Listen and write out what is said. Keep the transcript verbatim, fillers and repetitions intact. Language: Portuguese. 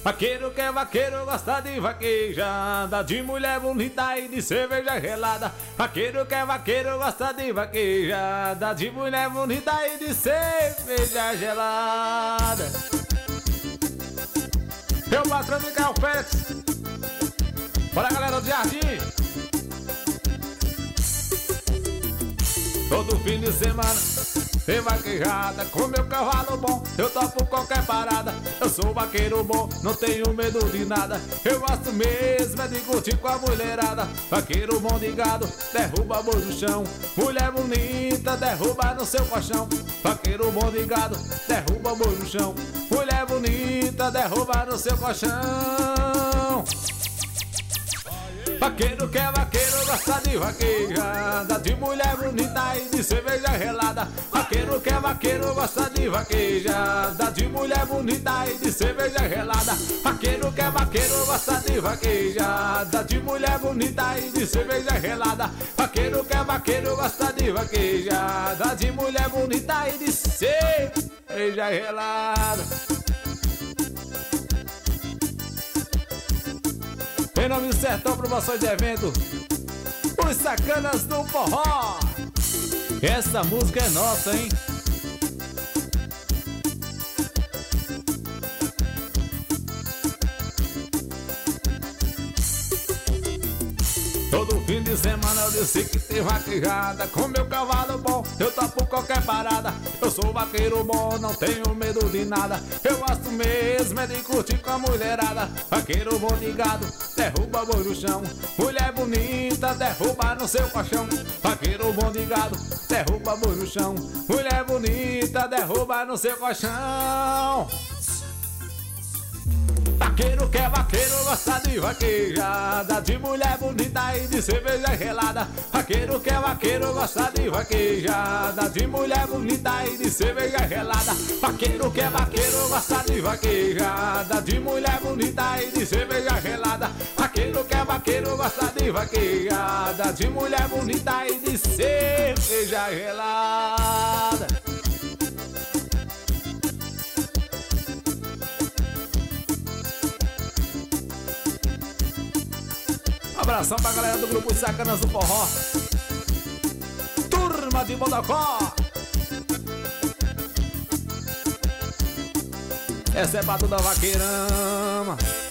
Vaqueiro que é vaqueiro gosta de vaquejada, de mulher bonita e de cerveja gelada. Vaqueiro que é vaqueiro gosta de vaquejada, de mulher bonita e de cerveja gelada. Meu patrão Micael Félix, bora galera do Jardim. Todo fim de semana tem vaquejada, com meu cavalo bom eu topo qualquer parada. Eu sou vaqueiro bom, não tenho medo de nada. Eu gosto mesmo é de curtir com a mulherada. Vaqueiro bom de gado, derruba boi no chão. Mulher bonita, derruba no seu colchão. Vaqueiro bom de gado, derruba boi no chão. Mulher bonita, derruba no seu colchão. Vaqueiro que é vaqueiro gosta de vaquejada, de mulher bonita e de cerveja gelada. Vaqueiro que é vaqueiro gosta de vaquejada, de mulher bonita e de cerveja gelada. Vaqueiro que é vaqueiro gosta de vaquejada, de mulher bonita e de cerveja gelada. Vaqueiro que é vaqueiro gosta de vaquejada, de mulher bonita e de cerveja gelada. Em nome do Sertão Promoções de Evento, os Sacanas do Forró. Essa música é nossa, hein? Todo fim de semana eu disse que tem vaquejada, com meu cavalo bom eu topo qualquer parada. Eu sou vaqueiro bom, não tenho medo de nada. Eu gosto mesmo é de curtir com a mulherada. Vaqueiro bom de gado, derruba boi no chão. Mulher bonita, derruba no seu colchão. Vaqueiro bom de gado, derruba boi no chão. Mulher bonita, derruba no seu colchão. Vaqueiro que é vaqueiro gosta de vaquejada, de mulher bonita e de cerveja gelada. Vaqueiro que é vaqueiro gosta de vaquejada, de mulher bonita e de cerveja gelada. Vaqueiro que é vaqueiro gosta de vaquejada, de mulher bonita e de cerveja gelada. Vaqueiro que é vaqueiro gosta de vaquejada, de mulher bonita e de cerveja gelada. Abração pra galera do grupo Sacanas do Forró, turma de Bodocó. Essa é pra toda vaqueirama.